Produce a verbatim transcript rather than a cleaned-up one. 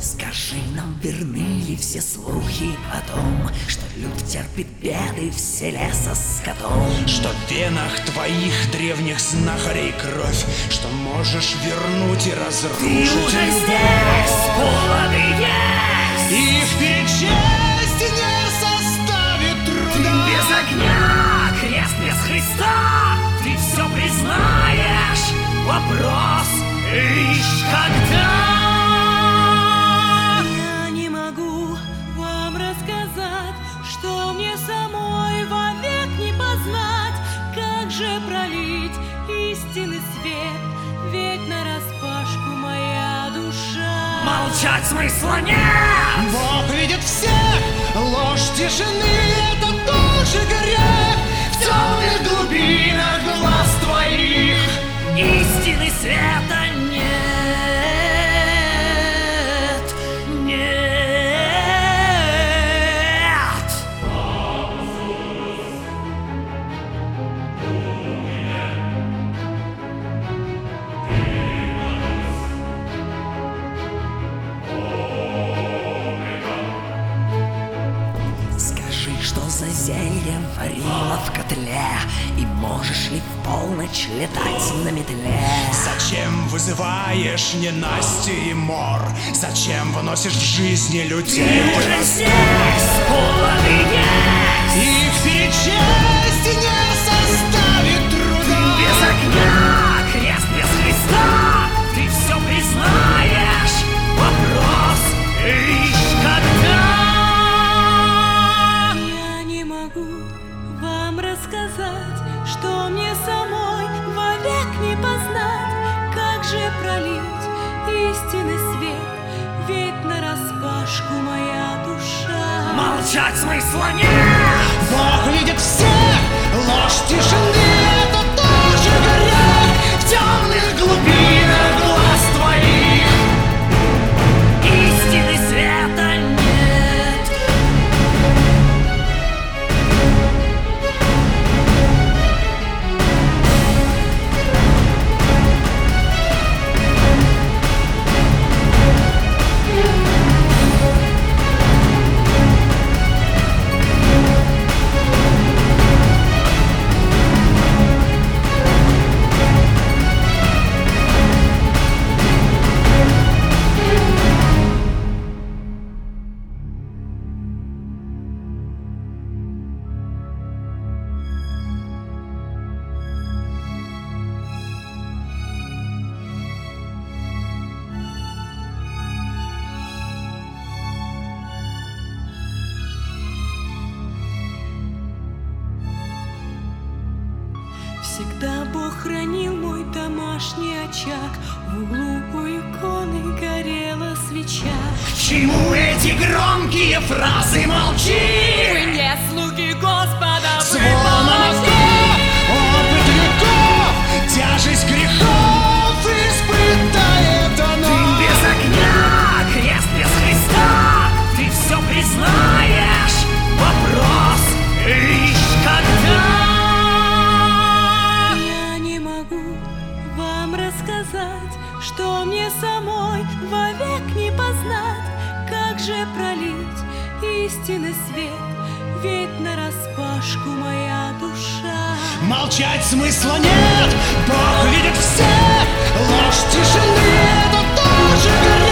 Скажи нам, верны ли все слухи о том, что люд терпит беды в селе со скотом? Что в венах твоих древних знахарей кровь, что можешь вернуть и разрушить. Ты уже здесь, поводы есть, и в печести не составит труда. Ты без огня, крест без Христа, ты все признаешь, вопрос лишь когда. Я не могу вам рассказать, что мне самой вовек не познать, как же пролить истинный свет, ведь нараспашку моя душа. Молчать смысла нет! Бог видит всех, ложь тишины — это тоже грех. В темных глубинах глаз твоих истины света нет, нет. Скажи, что за зелье варила в котле, и можешь ли в полночь летать на метле? Зачем вызываешь ненастье и мор? Зачем выносишь в жизни людей? Ты уже здесь, поводы есть, и в печести не составит труда. Ты без огня, крест без Христа, ты все признаешь, вопрос лишь когда. Я не могу вам рассказать, что мне самой вовек не познать, как же пролить истинный свет, ведь нараспашку моя душа. Молчать смысла нет! Бог видит всех, ложь тишины — это тоже грех. В темных глубинах глаз твоих Истины света нет. Всегда Бог хранил мой домашний очаг, в углу у иконы горела свеча. К чему эти громкие фразы? Молчи! Вы не слуги Господа, вы Звон молотка, опыт веков, тяжесть грехов испытает Ты оно. без огня, крест без Христа, ты все признаешь, вопрос лишь когда. Я не могу вам рассказать, что мне самой вовек не познать, как же пролить истинный свет, ведь нараспашку моя душа. Молчать смысла нет, Бог видит всех, ложь тишины — это тоже грех.